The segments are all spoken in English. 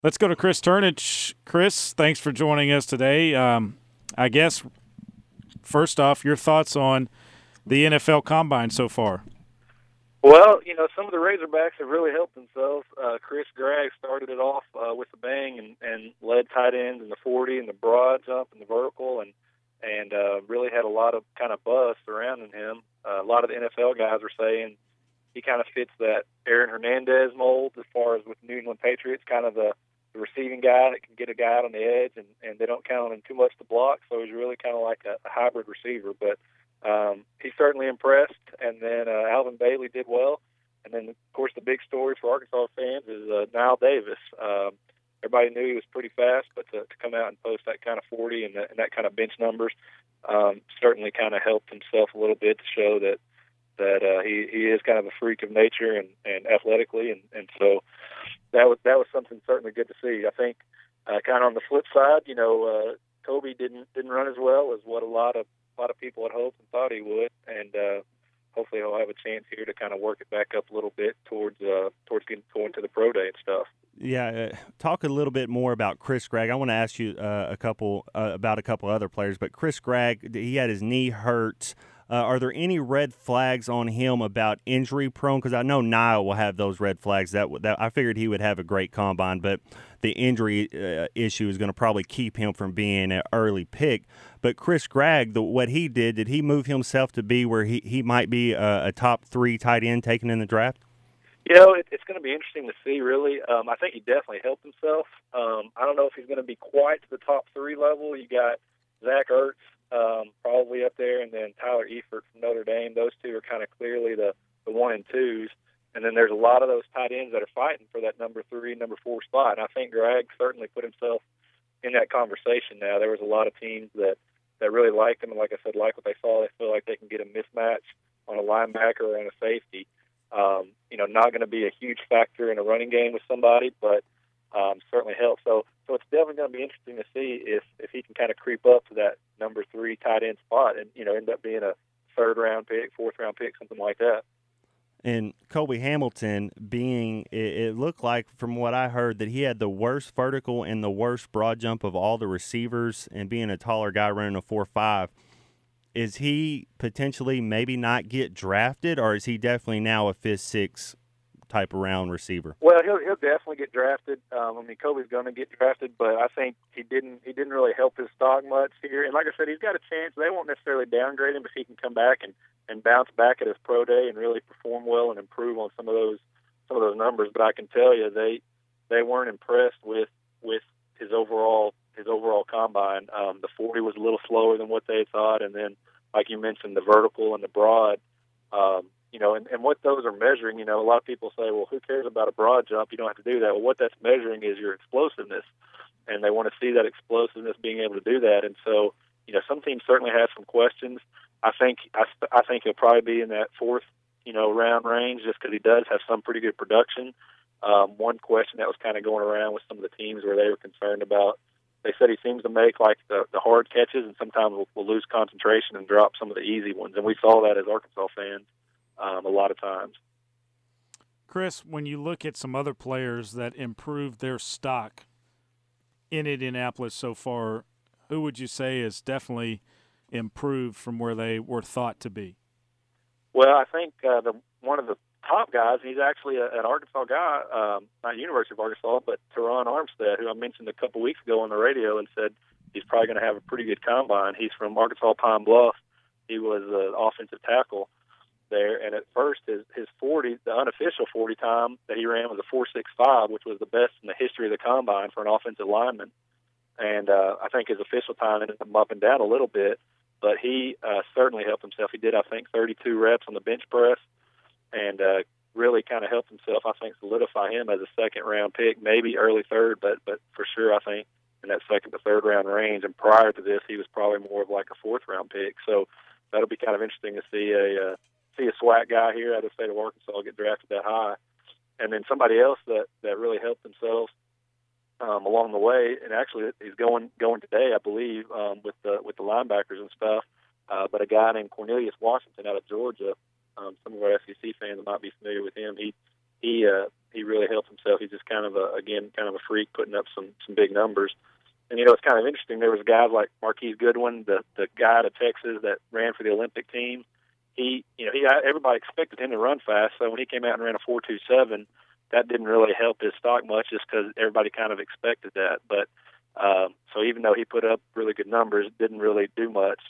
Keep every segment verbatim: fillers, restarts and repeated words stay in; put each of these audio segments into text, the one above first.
Let's go to Chris Turnage. Chris, thanks for joining us today. Um, I guess, first off, your thoughts on the N F L Combine so far. Well, you know, some of the Razorbacks have really helped themselves. Uh, Chris Gregg started it off uh, with a bang and, and led tight ends in the forty and the broad jump and the vertical, and and uh, really had a lot of kind of buzz surrounding him. Uh, a lot of the N F L guys are saying he kind of fits that Aaron Hernandez mold as far as with New England Patriots, kind of the, the receiving guy that can get a guy out on the edge, and, and they don't count on him too much to block, so he's really kind of like a, a hybrid receiver. But Um, he certainly impressed, and then uh, Alvin Bailey did well. And then, of course, the big story for Arkansas fans is uh, Nile Davis. Um, everybody knew he was pretty fast, but to, to come out and post that kind of forty and, the, and that kind of bench numbers um, certainly kind of helped himself a little bit to show that that uh, he, he is kind of a freak of nature and, and athletically, and, and so that was that was something certainly good to see. I think uh, kind of on the flip side, you know, uh, Kobe didn't didn't run as well as what a lot of a lot of people had hoped and thought he would, and uh, hopefully he'll have a chance here to kind of work it back up a little bit towards uh, towards getting going to the pro day and stuff. Yeah, uh, talk a little bit more about Chris Gregg. I want to ask you uh, a couple uh, about a couple other players, but Chris Gregg, he had his knee hurt. Uh, are there any red flags on him about injury prone? Because I know Nile will have those red flags. That, that I figured he would have a great combine, but the injury uh, issue is going to probably keep him from being an early pick. But Chris Gregg, the, what he did, did he move himself to be where he, he might be a, a top three tight end taken in the draft? You know, it, it's going to be interesting to see, really. Um, I think he definitely helped himself. Um, I don't know if he's going to be quite to the top three level. You got Zach Ertz um, probably up there, and then Tyler Eifert from Notre Dame. Those two are kind of clearly the, the one and twos. And then there's a lot of those tight ends that are fighting for that number three, number four spot. And I think Gregg certainly put himself in that conversation now. There was a lot of teams that, that really liked him, and like I said, like what they saw, they feel like they can get a mismatch on a linebacker or on a safety. Um, you know, not going to be a huge factor in a running game with somebody, but um, certainly helps. So, so it's definitely going to be interesting to see if, if he can kind of creep up to that number three tight end spot and, you know, end up being a third round pick, fourth round pick, something like that. And Colby Hamilton being, it, it looked like from what I heard that he had the worst vertical and the worst broad jump of all the receivers, and being a taller guy running a four five. Is he potentially maybe not get drafted, or is he definitely now a fifth, sixth type of round receiver? Well, he'll he'll definitely get drafted. Um, I mean, Kobe's going to get drafted, but I think he didn't he didn't really help his stock much here. And like I said, he's got a chance. They won't necessarily downgrade him if he can come back and, and bounce back at his pro day and really perform well and improve on some of those some of those numbers. But I can tell you, they they weren't impressed with with his overall. his overall combine. Um, the forty was a little slower than what they thought, and then, like you mentioned, the vertical and the broad, um, you know, and, and what those are measuring, you know, a lot of people say, well, who cares about a broad jump? You don't have to do that. Well, what that's measuring is your explosiveness, and they want to see that explosiveness being able to do that. And so, you know, some teams certainly have some questions. I think I, I think he'll probably be in that fourth, you know, round range just because he does have some pretty good production. Um, one question that was kind of going around with some of the teams where they were concerned about, they said he seems to make like the, the hard catches, and sometimes we'll, we'll lose concentration and drop some of the easy ones. And we saw that as Arkansas fans um, a lot of times. Chris, when you look at some other players that improved their stock in Indianapolis so far, who would you say is definitely improved from where they were thought to be? Well, I think uh, the one of the top guys, he's actually a, an Arkansas guy, um, not University of Arkansas, but Teron Armstead, who I mentioned a couple weeks ago on the radio and said he's probably going to have a pretty good combine. He's from Arkansas Pine Bluff. He was an offensive tackle there, and at first his, his forty, the unofficial forty time that he ran was a four six five, which was the best in the history of the combine for an offensive lineman. And uh, I think his official time ended up up and down a little bit, but he uh, certainly helped himself. He did, I think, thirty-two reps on the bench press, and uh, really kind of helped himself, I think, solidify him as a second-round pick, maybe early third, but but for sure, I think, in that second to third-round range. And prior to this, he was probably more of like a fourth-round pick. So that'll be kind of interesting to see a uh, see a SWAC guy here out of the state of Arkansas get drafted that high. And then somebody else that, that really helped themselves um, along the way, and actually he's going going today, I believe, um, with the with the linebackers and stuff, uh, but a guy named Cornelius Washington out of Georgia. Um, some of our S E C fans might be familiar with him. He he uh, he really helped himself. He's just kind of a again kind of a freak, putting up some some big numbers. And you know, it's kind of interesting. There was guys like Marquise Goodwin, the the guy out of Texas that ran for the Olympic team. He, you know, he everybody expected him to run fast. So when he came out and ran a four two seven, that didn't really help his stock much, just because everybody kind of expected that. But um, so even though he put up really good numbers, it didn't really do much.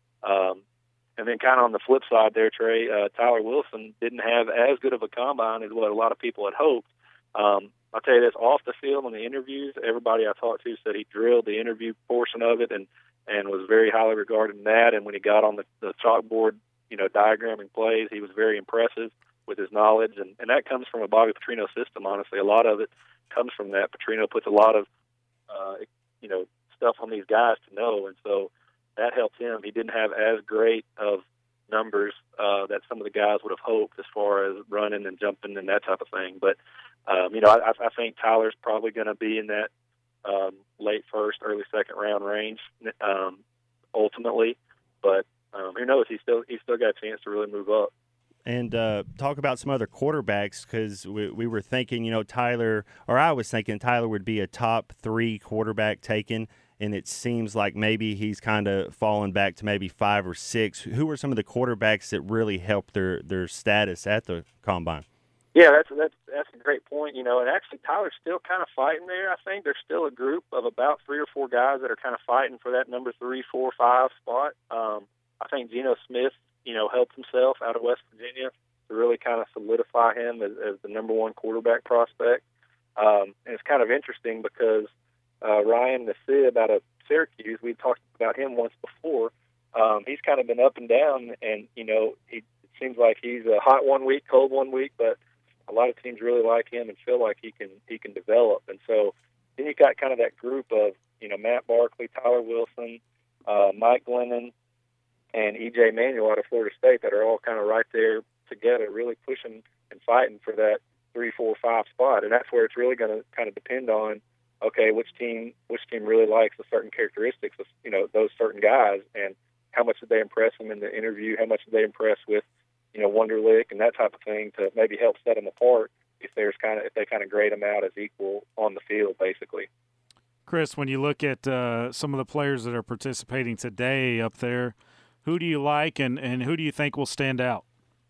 Um, and then kind of on the flip side there, Trey, uh, Tyler Wilson didn't have as good of a combine as what a lot of people had hoped. Um, I'll tell you this, off the field in the interviews, everybody I talked to said he drilled the interview portion of it and, and was very highly regarded in that. And when he got on the, the chalkboard, you know, diagramming plays, he was very impressive with his knowledge. And, and that comes from a Bobby Petrino system, honestly. A lot of it comes from that. Petrino puts a lot of, uh, you know, stuff on these guys to know. And so that helped him. He didn't have as great of numbers uh, that some of the guys would have hoped as far as running and jumping and that type of thing. But, um, you know, I, I think Tyler's probably going to be in that um, late first, early second round range um, ultimately. But um, who knows? He's still he's still got a chance to really move up. And uh, talk about some other quarterbacks, because we, we were thinking, you know, Tyler, or I was thinking Tyler would be a top three quarterback taken, and it seems like maybe he's kind of fallen back to maybe five or six. Who were some of the quarterbacks that really helped their, their status at the Combine? Yeah, that's that's that's a great point. You know, and actually Tyler's still kind of fighting there. I think there's still a group of about three or four guys that are kind of fighting for that number three, four, five spot. Um, I think Geno Smith, you know, helped himself out of West Virginia to really kind of solidify him as, as the number one quarterback prospect. Um, and it's kind of interesting because uh, Ryan Nassib out of Syracuse, we talked about him once before. Um, he's kind of been up and down, and, you know, he, it seems like he's a hot one week, cold one week, but a lot of teams really like him and feel like he can he can develop. And so then you got kind of that group of, you know, Matt Barkley, Tyler Wilson, uh, Mike Glennon, and E J Manuel out of Florida State that are all kind of right there together, really pushing and fighting for that three, four, five spot. And that's where it's really going to kind of depend on, okay, which team which team really likes the certain characteristics of, you know, those certain guys, and how much did they impress them in the interview, how much did they impress with, you know, Wonderlic and that type of thing to maybe help set them apart if there's kind of if they kind of grade them out as equal on the field, basically. Chris, when you look at uh, some of the players that are participating today up there, who do you like, and, and who do you think will stand out?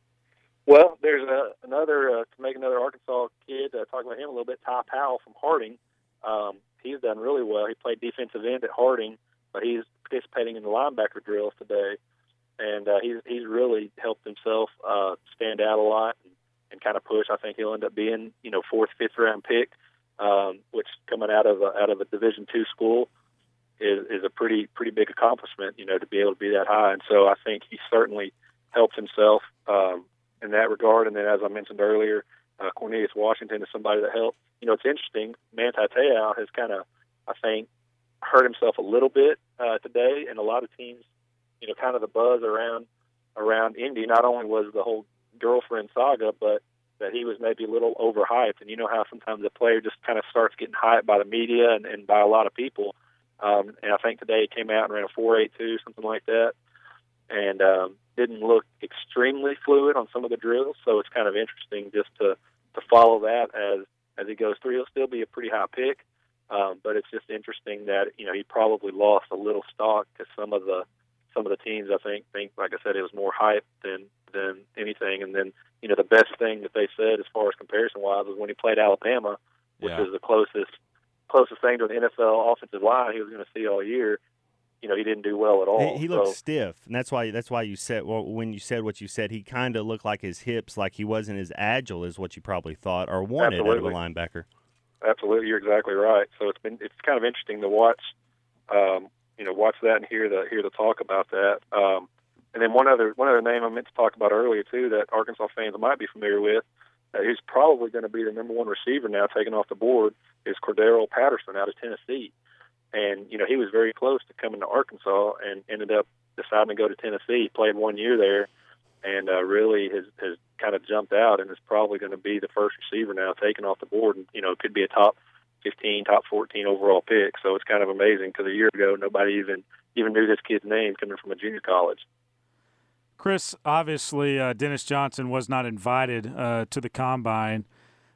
Well, there's a, another, uh, to make another Arkansas kid, uh, talk about him a little bit, Ty Powell from Harding. Um, he's done really well. He played defensive end at Harding, but he's participating in the linebacker drills today. And uh, he's he's really helped himself uh, stand out a lot and, and kind of push. I think he'll end up being, you know, fourth, fifth round pick, um, which coming out of a, out of a Division two school is, is a pretty pretty big accomplishment, you know, to be able to be that high. And so I think he certainly helped himself um, in that regard. And then, as I mentioned earlier, uh, Cornelius Washington is somebody that helped. You know, it's interesting. Manti Te'o has kind of, I think, hurt himself a little bit uh, today, and a lot of teams, you know, kind of the buzz around around Indy not only was the whole girlfriend saga, but that he was maybe a little overhyped. And you know how sometimes a player just kind of starts getting hyped by the media and, and by a lot of people. Um, and I think today he came out and ran a four eight two, something like that, and um, didn't look extremely fluid on some of the drills. So it's kind of interesting just to, to follow that as, as he goes through. He'll still be a pretty high pick, um, but it's just interesting that, you know, he probably lost a little stock to some of the some of the teams. I think, think like I said, it was more hype than than anything. And then, you know, the best thing that they said as far as comparison-wise was when he played Alabama, which yeah. is the closest closest thing to an N F L offensive line he was going to see all year. You know, he didn't do well at all. He, he looked so, stiff, and that's why that's why you said well, when you said what you said, he kind of looked like his hips, like he wasn't as agile as what you probably thought or wanted Absolutely. out of a linebacker. Absolutely, you're exactly right. So it's been it's kind of interesting to watch, um, you know, watch that and hear the hear the talk about that. Um, and then one other one other name I meant to talk about earlier too that Arkansas fans might be familiar with, uh, who's probably going to be the number one receiver now taken off the board, is Cordero Patterson out of Tennessee. And, you know, he was very close to coming to Arkansas and ended up deciding to go to Tennessee. He played one year there and uh, really has, has kind of jumped out and is probably going to be the first receiver now taken off the board. And, you know, could be a top fifteen, top fourteen overall pick. So it's kind of amazing because a year ago nobody even, even knew this kid's name coming from a junior college. Chris, obviously uh, Dennis Johnson was not invited uh, to the Combine.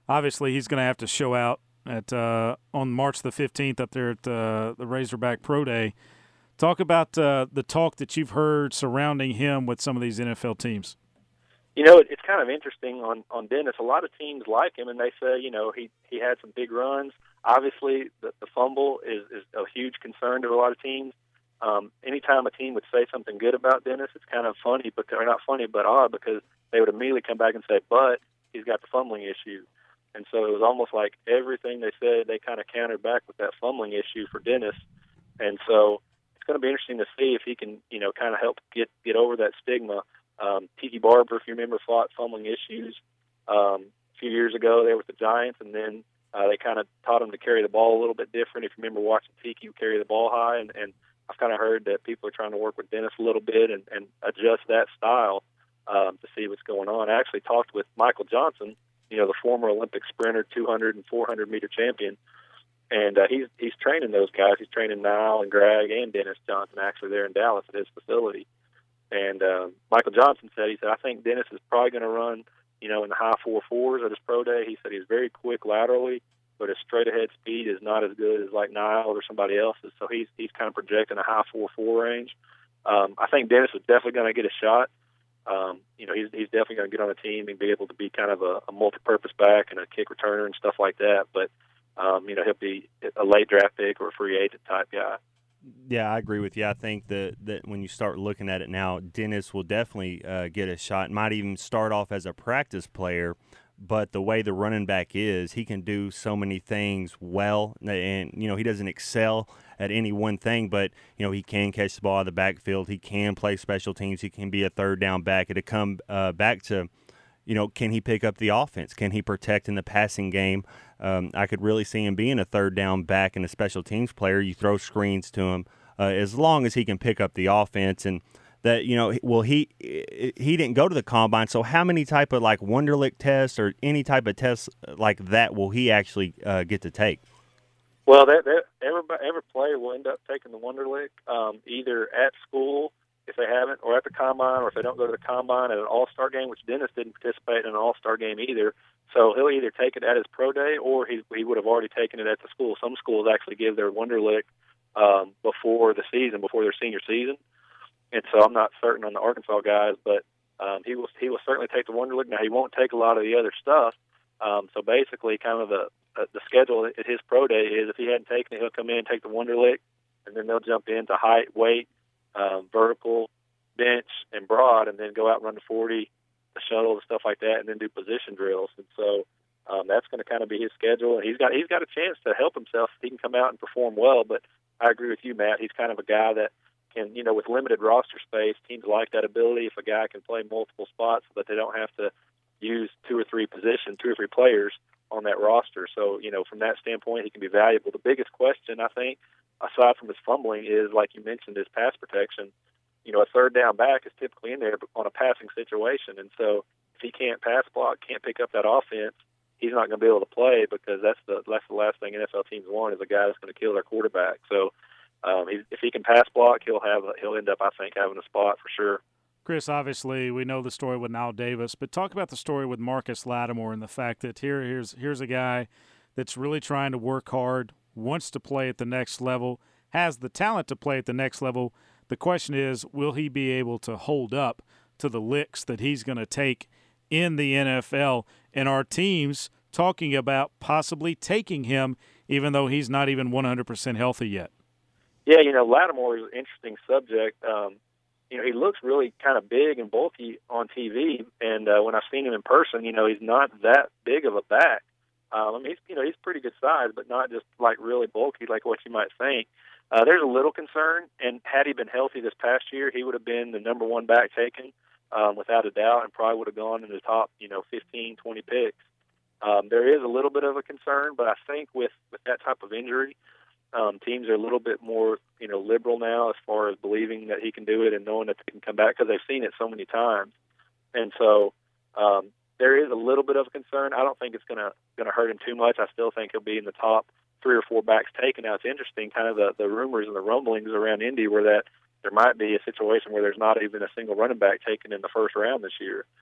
obviously he's going to have to show out at uh, on March the fifteenth up there at uh, the Razorback Pro Day. Talk about uh, the talk that you've heard surrounding him with some of these N F L teams. You know, it, it's kind of interesting on, on Dennis. A lot of teams like him, and they say, you know, he, he had some big runs. Obviously, the, the fumble is, is a huge concern to a lot of teams. Um, anytime a team would say something good about Dennis, it's kind of funny, but or not funny, but odd, because they would immediately come back and say, but he's got the fumbling issue. And so it was almost like everything they said, they kind of countered back with that fumbling issue for Dennis. And so it's going to be interesting to see if he can, you know, kind of help get, get over that stigma. Um, Tiki Barber, if you remember, fought fumbling issues um, a few years ago there with the Giants, and then uh, they kind of taught him to carry the ball a little bit different. If you remember watching Tiki carry the ball high, and, and I've kind of heard that people are trying to work with Dennis a little bit and, and adjust that style um, to see what's going on. I actually talked with Michael Johnson, you know, the former Olympic sprinter, two hundred and four hundred meter champion, and uh, he's he's training those guys. He's training Niall and Greg and Dennis Johnson actually there in Dallas at his facility. And um, Michael Johnson said, he said, I think Dennis is probably going to run, you know, in the high four fours at his pro day. He said he's very quick laterally, but his straight ahead speed is not as good as like Niall or somebody else's. So he's he's kind of projecting a high four four range. Um, I think Dennis is definitely going to get a shot. Um, you know, he's he's definitely going to get on a team and be able to be kind of a, a multi-purpose back and a kick returner and stuff like that. But um, you know, he'll be a late draft pick or a free agent type guy. Yeah, I agree with you. I think that, that when you start looking at it now, Dennis will definitely uh, get a shot. Might even start off as a practice player, but the way the running back is, he can do so many things well. And, you know, he doesn't excel at any one thing, but, you know, he can catch the ball out of the backfield. He can play special teams. He can be a third down back. It'll come uh, back to, you know, can he pick up the offense? Can he protect in the passing game? Um, I could really see him being a third down back and a special teams player. You throw screens to him uh, as long as he can pick up the offense. And that, you know, well, he he didn't go to the combine. So how many type of like Wonderlic tests or any type of tests like that will he actually uh, get to take? Well, that, that everybody, every player will end up taking the Wonderlic um, either at school if they haven't, or at the combine, or if they don't go to the combine at an all-star game, which Dennis didn't participate in an all-star game either. So he'll either take it at his pro day, or he he would have already taken it at the school. Some schools actually give their Wonderlic um, before the season, before their senior season. And so I'm not certain on the Arkansas guys, but um, he will he will certainly take the Wonderlic. Now he won't take a lot of the other stuff. Um, so basically, kind of the uh, the schedule at his pro day is if he hadn't taken it, he'll come in and take the Wonderlic, and then they'll jump into height, weight, um, vertical, bench, and broad, and then go out and run the forty, the shuttle, and stuff like that, and then do position drills. And so um, that's going to kind of be his schedule. And he's got he's got a chance to help himself if he can come out and perform well. But I agree with you, Matt. He's kind of a guy that can, you know, with limited roster space, teams like that ability. If a guy can play multiple spots so that they don't have to use two or three positions, two or three players on that roster. So, you know, from that standpoint, he can be valuable. The biggest question, I think, aside from his fumbling, is, like you mentioned, his pass protection. You know, a third down back is typically in there on a passing situation. And so if he can't pass block, can't pick up that offense, he's not going to be able to play, because that's the that's the last thing N F L teams want, is a guy that's going to kill their quarterback. So um, he, if he can pass block, he'll have a, he'll end up, I think, having a spot for sure. Chris, obviously, we know the story with Niall Davis, but talk about the story with Marcus Lattimore and the fact that here here's here's a guy that's really trying to work hard, wants to play at the next level, has the talent to play at the next level. The question is, will he be able to hold up to the licks that he's going to take in the N F L? And our teams talking about possibly taking him, even though he's not even one hundred percent healthy yet. Yeah, you know, Lattimore is an interesting subject. Um, you know, he looks really kind of big and bulky on T V, and uh, when I've seen him in person, you know, he's not that big of a back. Um, I mean, he's, you know, he's pretty good size, but not just like really bulky like what you might think. Uh, there's a little concern, and had he been healthy this past year, he would have been the number one back taken um, without a doubt, and probably would have gone in the top, you know, fifteen, twenty picks. Um, there is a little bit of a concern, but I think with, with that type of injury, um, teams are a little bit more, you know, liberal now as far as believing that he can do it and knowing that they can come back, because they've seen it so many times. And so um, there is a little bit of a concern. I don't think it's going to going to hurt him too much. I still think he'll be in the top three or four backs taken. Now, it's interesting, kind of the, the rumors and the rumblings around Indy where that there might be a situation where there's not even a single running back taken in the first round this year.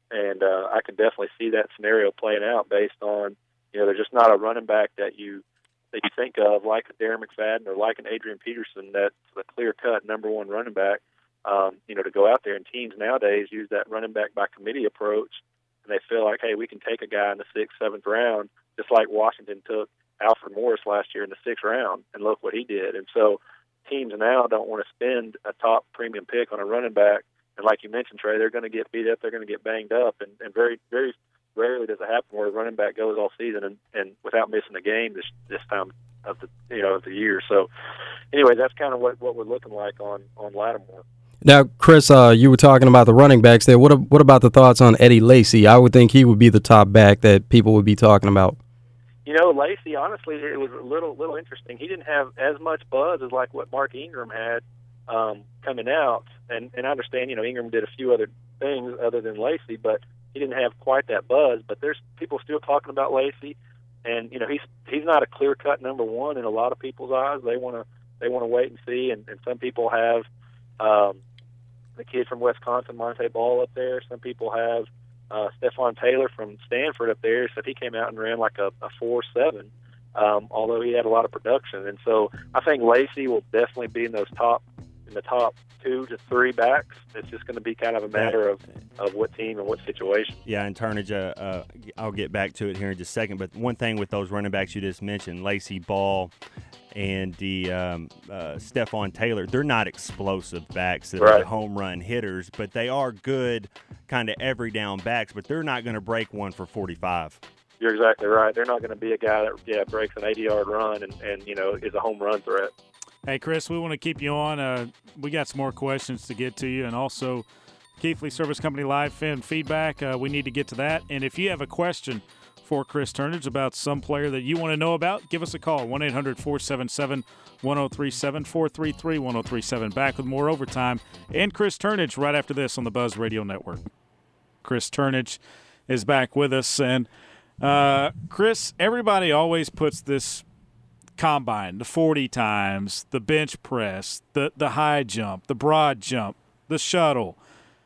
And uh, I could definitely see that scenario playing out based on, you know, there's just not a running back that you that you think of like a Darren McFadden or like an Adrian Peterson that's the clear-cut number one running back, um, you know, to go out there. And teams nowadays use that running back by committee approach, and they feel like, hey, we can take a guy in the sixth, seventh round, just like Washington took Alfred Morris last year in the sixth round, and look what he did. And so teams now don't want to spend a top premium pick on a running back. And like you mentioned, Trey, they're going to get beat up, they're going to get banged up, and, and very, very rarely does it happen where a running back goes all season and, and without missing a game this this time of the you know of the year. So anyway, that's kind of what, what we're looking like on, on Lattimore. Now, Chris, uh, you were talking about the running backs there. What what about the thoughts on Eddie Lacy? I would think he would be the top back that people would be talking about. You know, Lacy, honestly, it was a little little interesting. He didn't have as much buzz as like what Mark Ingram had um, coming out. And, and I understand, you know, Ingram did a few other things other than Lacy, but he didn't have quite that buzz. But there's people still talking about Lacy, and you know, he's he's not a clear cut number one in a lot of people's eyes. They want to they want to wait and see, and, and some people have um, the kid from Wisconsin, Monte Ball, up there. Some people have uh, Stephon Taylor from Stanford up there. So he came out and ran like a, a four seven, um, although he had a lot of production. And so I think Lacy will definitely be in those top in the top two to three backs. It's just going to be kind of a matter of, of what team and what situation. Yeah, and Turnage, uh, uh, I'll get back to it here in just a second. But one thing with those running backs you just mentioned, Lacy, Ball, and the um, uh, Stephon Taylor, they're not explosive backs that right. are home run hitters, but they are good kind of every down backs, but they're not going to break one for forty-five. You're exactly right. They're not going to be a guy that yeah breaks an eighty-yard run and, and, you know, is a home run threat. Hey, Chris, we want to keep you on. Uh, we got some more questions to get to you, and also Keithley Service Company Live fan feedback. Uh, we need to get to that. And if you have a question for Chris Turnage about some player that you want to know about, give us a call, one eight hundred four seven seven one oh three seven, four three three one oh three seven. Back with more Overtime and Chris Turnage right after this on the Buzz Radio Network. Chris Turnage is back with us. And, uh, Chris, everybody always puts this combine, the forty times, the bench press, the, the high jump, the broad jump, the shuttle.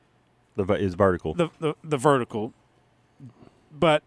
The is vertical. The, the the vertical. But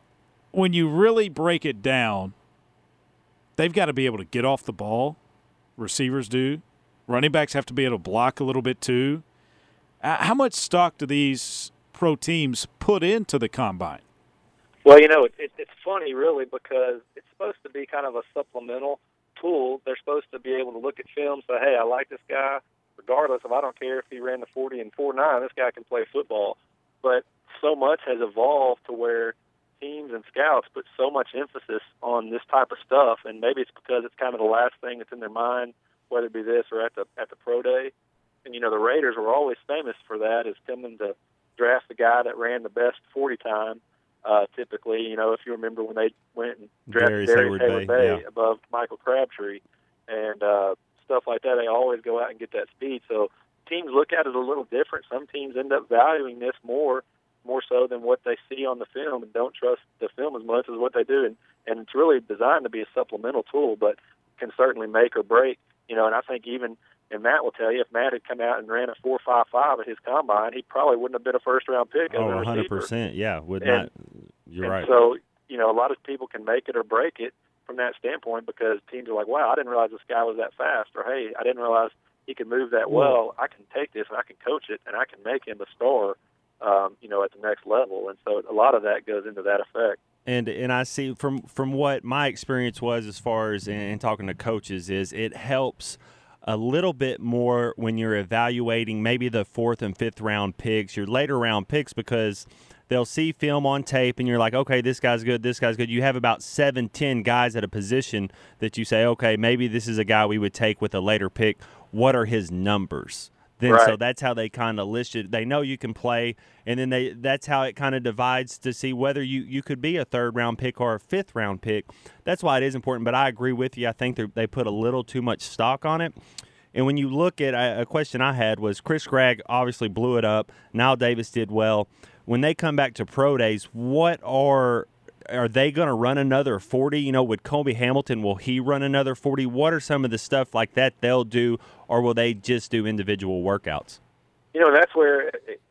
when you really break it down, they've got to be able to get off the ball. Receivers do. Running backs have to be able to block a little bit too. Uh, how much stock do these pro teams put into the combine? Well, you know, it, it, it's funny, really, because it's supposed to be kind of a supplemental tool. They're supposed to be able to look at film and say, hey, I like this guy, regardless of I don't care if he ran the forty and four nine, this guy can play football. But so much has evolved to where teams and scouts put so much emphasis on this type of stuff, and maybe it's because it's kind of the last thing that's in their mind, whether it be this or at the at the pro day. And, you know, the Raiders were always famous for that, is coming to draft the guy that ran the best forty time. Uh, typically, you know, if you remember when they went and drafted Darius Hayward Bay yeah. above Michael Crabtree and uh, stuff like that, they always go out and get that speed. So teams look at it a little different. Some teams end up valuing this more, more so than what they see on the film, and don't trust the film as much as what they do. And, and it's really designed to be a supplemental tool, but can certainly make or break. You know, and I think even, and Matt will tell you, if Matt had come out and ran a four five five at his combine, he probably wouldn't have been a first-round pick as oh, a receiver. one hundred percent, yeah. Would and, not. You're and right. So, you know, a lot of people can make it or break it from that standpoint, because teams are like, wow, I didn't realize this guy was that fast, or hey, I didn't realize he could move that well. I can take this and I can coach it and I can make him a star, um, you know, at the next level. And so a lot of that goes into that effect. And and I see from from what my experience was as far as in, in talking to coaches is it helps a little bit more when you're evaluating maybe the fourth and fifth round picks, your later round picks, because they'll see film on tape and you're like, okay, this guy's good, this guy's good. You have about seven, ten guys at a position that you say, okay, maybe this is a guy we would take with a later pick. What are his numbers? Then right. So that's how they kind of list it. They know you can play, and then they that's how it kind of divides to see whether you, you could be a third-round pick or a fifth-round pick. That's why it is important, but I agree with you. I think they put a little too much stock on it. And when you look at a question I had was Chris Gregg obviously blew it up. Nile Davis did well. When they come back to pro days, what are are they going to run another forty? You know, with Kobe Hamilton, will he run another forty? What are some of the stuff like that they'll do, or will they just do individual workouts? You know, that's where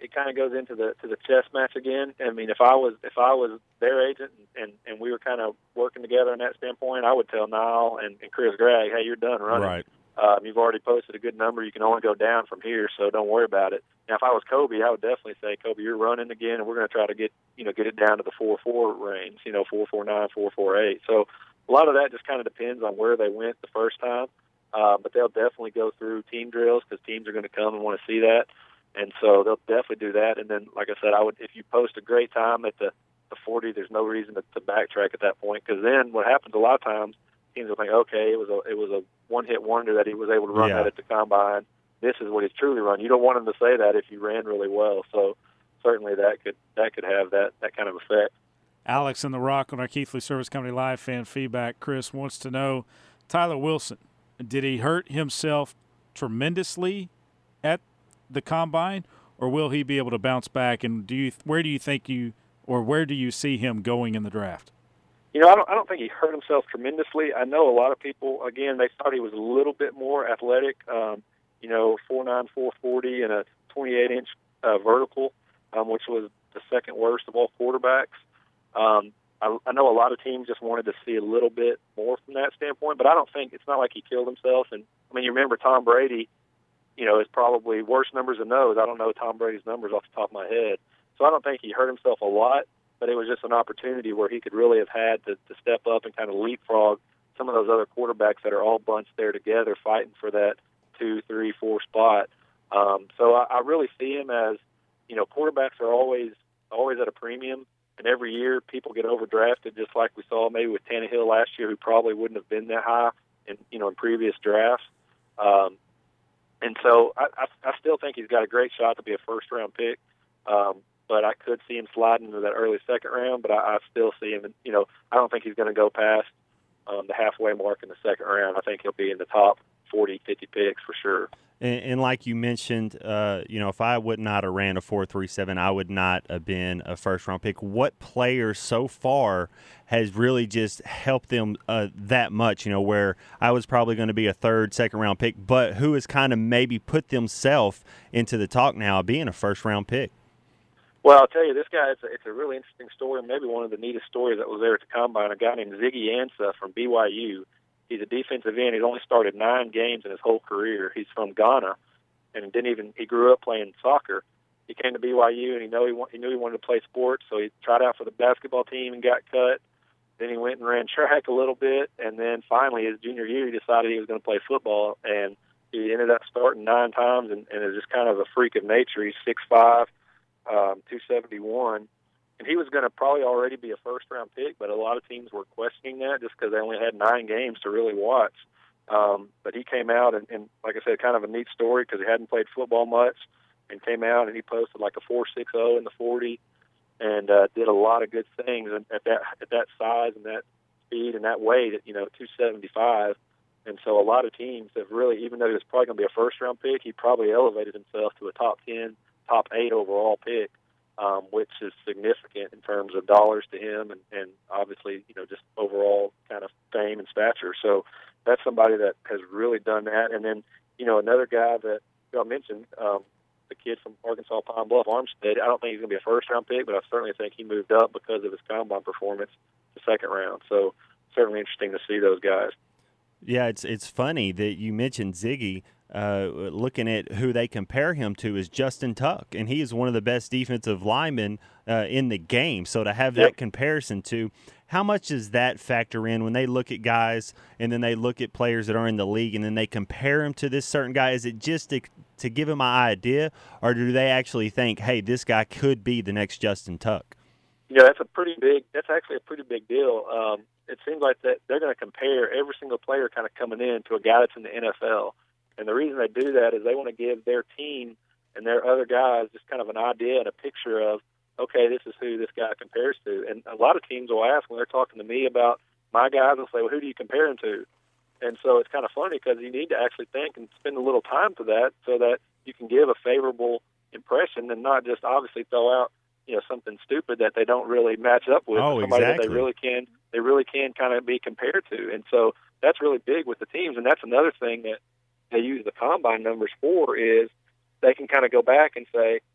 it kind of goes into the to the chess match again. I mean, if I was if I was their agent and, and we were kind of working together in that standpoint, I would tell Nile and, and Chris Gregg, hey, you're done running. Right. Um, you've already posted a good number. You can only go down from here, so don't worry about it. Now, if I was Kobe, I would definitely say, Kobe, you're running again, and we're going to try to get you know get it down to the four four range, you know, four four nine, four four eight. So a lot of that just kind of depends on where they went the first time. Uh, but they'll definitely go through team drills because teams are going to come and want to see that, and so they'll definitely do that. And then, like I said, I would if you post a great time at the, the forty, there's no reason to, to backtrack at that point because then what happens a lot of times, teams will think, okay, it was a it was a one-hit wonder that he was able to run yeah. that at the combine. This is what he's truly run. You don't want him to say that if you ran really well. So certainly that could that could have that, that kind of effect. Alex in the Rock on our Keithley Service Company Live fan feedback. Chris wants to know, Tyler Wilson, did he hurt himself tremendously at the combine, or will he be able to bounce back? And do you where do you think you or where do you see him going in the draft? You know, I don't, I don't think he hurt himself tremendously. I know a lot of people, again, they thought he was a little bit more athletic, um, you know, four nine, four forty and a twenty-eight inch uh, vertical, um, which was the second worst of all quarterbacks. Um, I, I know a lot of teams just wanted to see a little bit more from that standpoint, but I don't think it's not like he killed himself. And, I mean, you remember Tom Brady, you know, is probably worse numbers than those. I don't know Tom Brady's numbers off the top of my head. So I don't think he hurt himself a lot. But it was just an opportunity where he could really have had to, to step up and kind of leapfrog some of those other quarterbacks that are all bunched there together fighting for that two, three, four spot. Um, so I, I really see him as, you know, quarterbacks are always always at a premium, and every year people get overdrafted, just like we saw maybe with Tannehill last year, who probably wouldn't have been that high in you know in previous drafts. Um, and so I, I, I still think he's got a great shot to be a first round pick. Um, But I could see him sliding into that early second round. But I, I still see him. You know, I don't think he's going to go past um, the halfway mark in the second round. I think he'll be in the top forty, fifty picks for sure. And, and like you mentioned, uh, you know, if I would not have ran a four three seven, I would not have been a first round pick. What player so far has really just helped them uh, that much? You know, where I was probably going to be a third, second round pick, but who has kind of maybe put themselves into the talk now of being a first round pick? Well, I'll tell you, this guy, it's a, it's a really interesting story, maybe one of the neatest stories that was there at the Combine. A guy named Ziggy Ansah from B Y U. He's a defensive end. He's only started nine games in his whole career. He's from Ghana, and didn't even he grew up playing soccer. He came to B Y U, and he knew he, wa- he knew he wanted to play sports, so he tried out for the basketball team and got cut. Then he went and ran track a little bit, and then finally his junior year he decided he was going to play football, and he ended up starting nine times, and, and is just kind of a freak of nature. He's six five. Um, two seventy-one, and he was going to probably already be a first-round pick, but a lot of teams were questioning that just because they only had nine games to really watch. Um, but he came out, and, and like I said, kind of a neat story because he hadn't played football much, and came out and he posted like a four six zero in the forty, and uh, did a lot of good things and at that at that size and that speed and that weight at you know two seventy-five. And so a lot of teams have really, even though he was probably going to be a first-round pick, he probably elevated himself to a top ten. Top eight overall pick, um, which is significant in terms of dollars to him and, and obviously, you know, just overall kind of fame and stature. So that's somebody that has really done that. And then, you know, another guy that I mentioned, um, the kid from Arkansas Pine Bluff, Armstead, I don't think he's going to be a first-round pick, but I certainly think he moved up because of his combine performance the second round. So certainly interesting to see those guys. Yeah, it's it's funny that you mentioned Ziggy. Uh, looking at who they compare him to is Justin Tuck, and he is one of the best defensive linemen uh, in the game. So to have that yep. comparison to, how much does that factor in when they look at guys and then they look at players that are in the league and then they compare him to this certain guy? Is it just to, to give him an idea, or do they actually think, hey, this guy could be the next Justin Tuck? Yeah, that's a pretty big. That's actually a pretty big deal. Um, it seems like that they're going to compare every single player kind of coming in to a guy that's in the N F L. And the reason they do that is they want to give their team and their other guys just kind of an idea and a picture of, okay, this is who this guy compares to. And a lot of teams will ask when they're talking to me about my guys, they'll say, well, who do you compare him to? And so it's kind of funny because you need to actually think and spend a little time for that so that you can give a favorable impression and not just obviously throw out, you know, something stupid that they don't really match up with. Oh, somebody exactly. that they really can, they really can kind of be compared to. And so that's really big with the teams. And that's another thing that they use the combine numbers for, is they can kind of go back and say,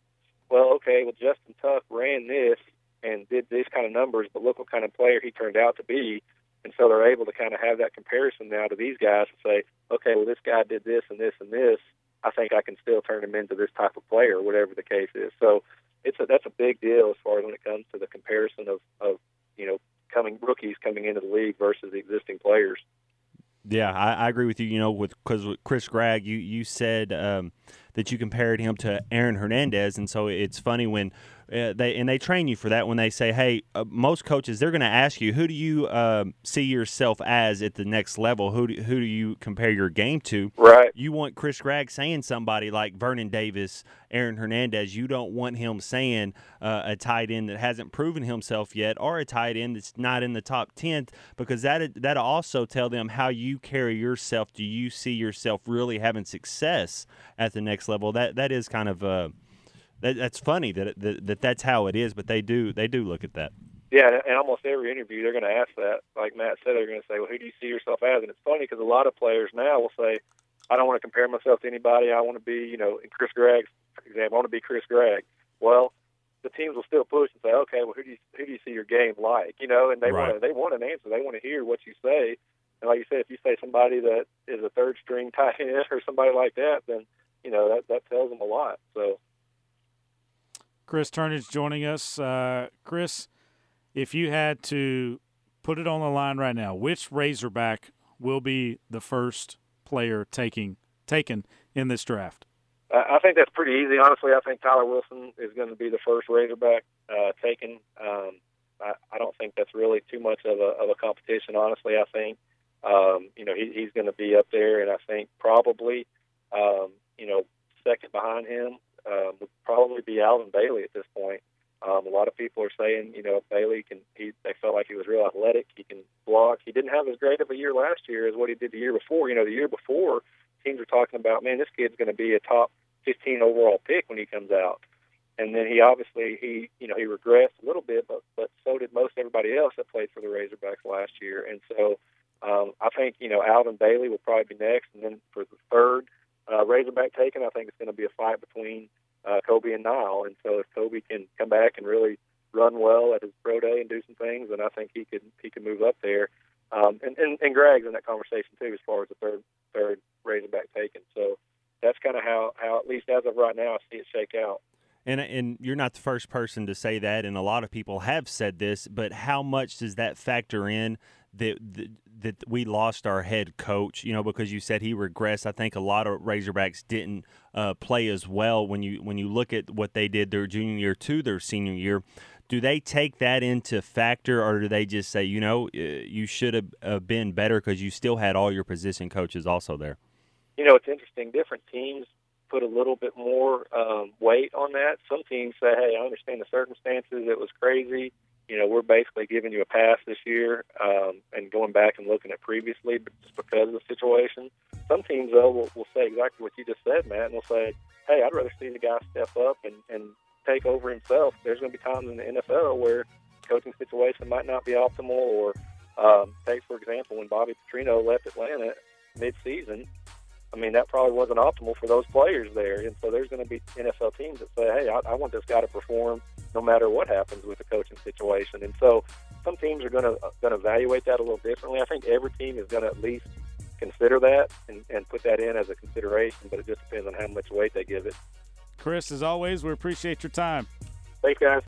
well, okay, well, Justin Tuck ran this and did these kind of numbers, but look what kind of player he turned out to be. And so they're able to kind of have that comparison now to these guys and say, okay, well, this guy did this and this and this. I think I can still turn him into this type of player, whatever the case is. So it's a, that's a big deal as far as when it comes to the comparison of, of you know, coming rookies coming into the league versus the existing players. Yeah, I, I agree with you. You know, with because with Chris Gregg, you you said um, that you compared him to Aaron Hernandez, and so it's funny when uh, they and they train you for that when they say, "Hey, uh, most coaches they're going to ask you who do you uh, see yourself as at the next level? Who do, who do you compare your game to?" Right. You want Chris Gregg saying somebody like Vernon Davis, Aaron Hernandez. You don't want him saying uh, a tight end that hasn't proven himself yet, or a tight end that's not in the top ten, because that that'll also tell them how you carry yourself. Do you see yourself really having success at the next level? That that is kind of uh, that, that's funny that, it, that that that's how it is, but they do they do look at that. Yeah, and almost every interview they're going to ask that. Like Matt said, they're going to say, "Well, who do you see yourself as?" And it's funny because a lot of players now will say, "I don't want to compare myself to anybody. I want to be, you know, in Chris Gregg's example, I want to be Chris Gregg." Well, the teams will still push and say, "Okay, well, who do you who do you see your game like?" You know, and they Right. want they want an answer. They want to hear what you say. And like you said, if you say somebody that is a third string tight end or somebody like that, then you know that that tells them a lot. So, Chris Turnage joining us. Uh, Chris, if you had to put it on the line right now, which Razorback will be the first player taking taken in this draft? I I think that's pretty easy. Honestly, I think Tyler Wilson is going to be the first Razorback uh, taken. Um, I, I don't think that's really too much of a of a competition. Honestly, I think um, you know he, he's going to be up there, and I think probably um, you know second behind him um, would probably be Alvin Bailey at this point. Um, a lot of people are saying you know Bailey can. He they felt like he was real athletic. He can block. He didn't have as great of a year last year as what he did the year before. You know, the year before teams were talking about, man, this kid's going to be a top fifteen overall pick when he comes out. And then he obviously he you know he regressed a little bit, but but so did most everybody else that played for the Razorbacks last year. And so um, I think you know Alvin Bailey will probably be next, and then for the third uh, Razorback taken, I think it's going to be a fight between uh, Kobe and Nile. And so if Kobe can come back and really run well at his pro day and do some things, then I think he could he could move up there. Um, and, and and Gregg's in that conversation too, as far as the third third Razorback taken. So that's kind of how, how, at least as of right now, I see it shake out. And and you're not the first person to say that, and a lot of people have said this. But how much does that factor in that that, that we lost our head coach? You know, because you said he regressed. I think a lot of Razorbacks didn't uh, play as well when you when you look at what they did their junior year to their senior year. Do they take that into factor, or do they just say, you know, you should have uh, been better because you still had all your position coaches also there? You know, it's interesting. Different teams put a little bit more um, weight on that. Some teams say, hey, I understand the circumstances. It was crazy. You know, we're basically giving you a pass this year um, and going back and looking at previously but just because of the situation. Some teams, though, will, will say exactly what you just said, Matt, and will say, hey, I'd rather see the guy step up and, and take over himself. There's going to be times in the N F L where the coaching situation might not be optimal, or um, take, for example, when Bobby Petrino left Atlanta mid-season, I mean, that probably wasn't optimal for those players there. And so there's going to be N F L teams that say, hey, I, I want this guy to perform no matter what happens with the coaching situation. And so some teams are going to going to evaluate that a little differently. I think every team is going to at least consider that and, and put that in as a consideration, but it just depends on how much weight they give it. Chris, as always, we appreciate your time. Thanks, guys.